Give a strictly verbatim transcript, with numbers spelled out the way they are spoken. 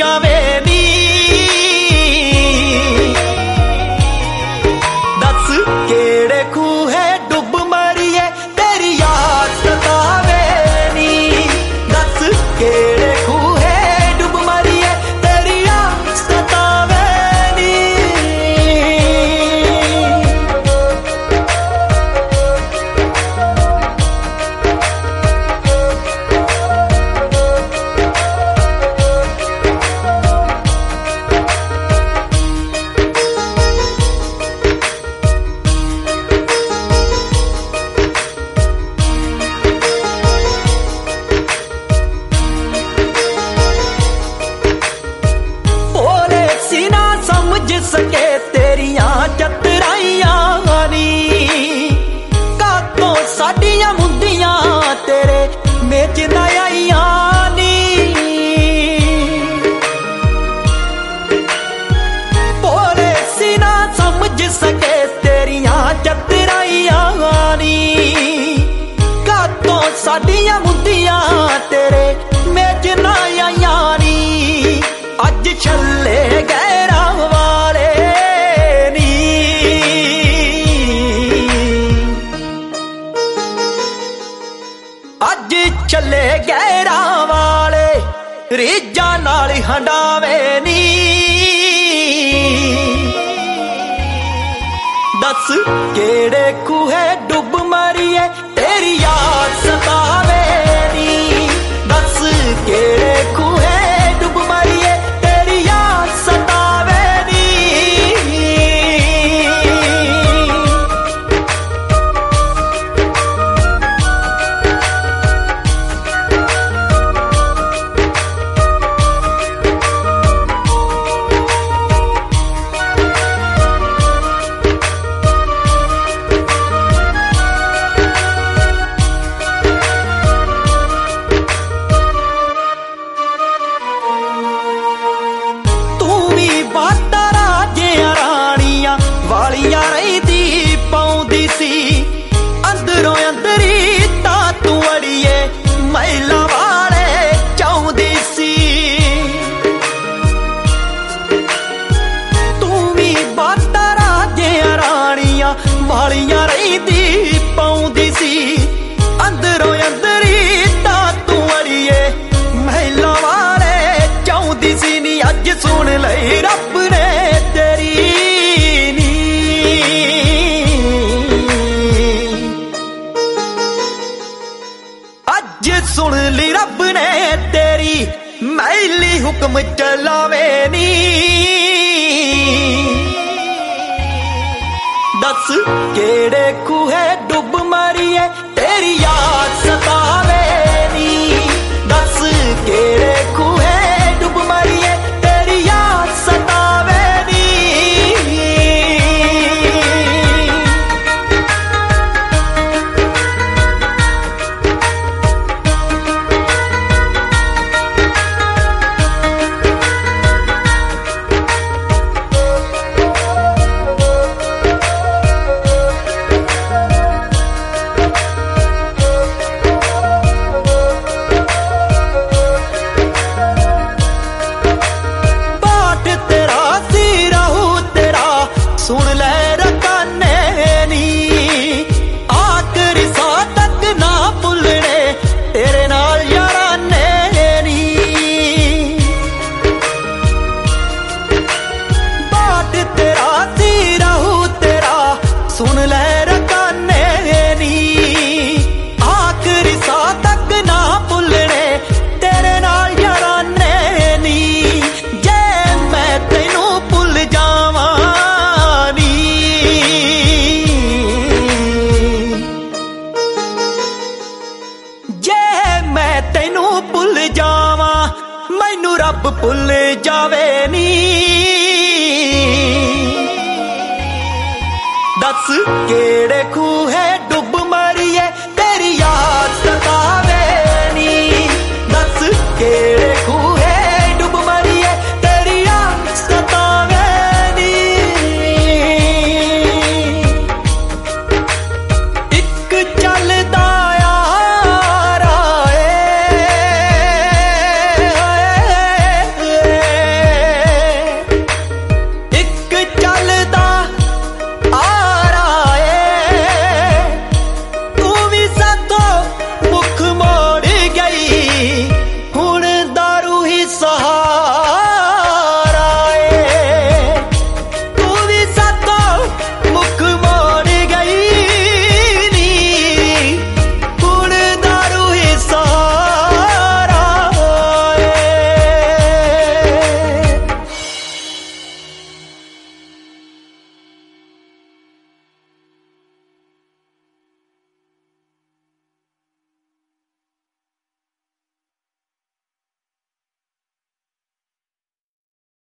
ਜਾਵੇ ਨੀ ਦੱਸ ਕਿਹੜੇ ਖੂਹੇ ਡੁੱਬ ਮਰੀਏ ਤੇਰੀ ਯਾਦ ਸਤਾਵੇ ਨੀ ਦੱਸ ਕਿਹੜੇ ਖੂਹੇ ਡੁੱਬ ਮਰੀਏ ਤੇਰੀ ਯਾਦ ਸਤਾਵੇ ਨੀ समझ सके तेरिया चतराइयां नी कातों साडियां मुंदियां तेरे मेच ना आइयां नी भोले सीना समझ सके तेरिया चतराइयां नी कातों साडियां मुंदियां तेरे मेच ना आइयां नी अज छले गए अज चले गैरा वाले रीजा नाल हंडावे नी दस केड़े खूहे डुब मरिए तेरी याद सतावे नी दस केड़े खूहे डुब मरिए तेरी याद सतावे नी वालियां रहीदी पाउंदी सी अंदरों अंदरी तां तू अड़िए महिला वाले चाहुंदी सी तू भी बातां राजियां राणियां वालियां रहीदी पाउंदी सी अंदरों अंदरी तां तू अड़िए महिला वाले चाहुंदी सी नी अज सुन लई रब ने तेरी सुन ली रब ने तेरी मैली हुक्म चलावे नी दस केड़े खूहे डुब मरिए तेरी याद सतावे नी दस केड़े खूहे डुब मरिए तेरी याद सतावे नी सुन ले रकाने नी आखरी सा तक ना भुलने तेरे नाल याराने नी बाट तेरा सी रहू तेरा सुन ले रकाने नी आखरी सा तक ना भुलने तेरे नाल याराने नी जे मैं तेनू भुल जावां तैनू भुल जावा मैनू रब भुल जावे नी दस केड़े खूहे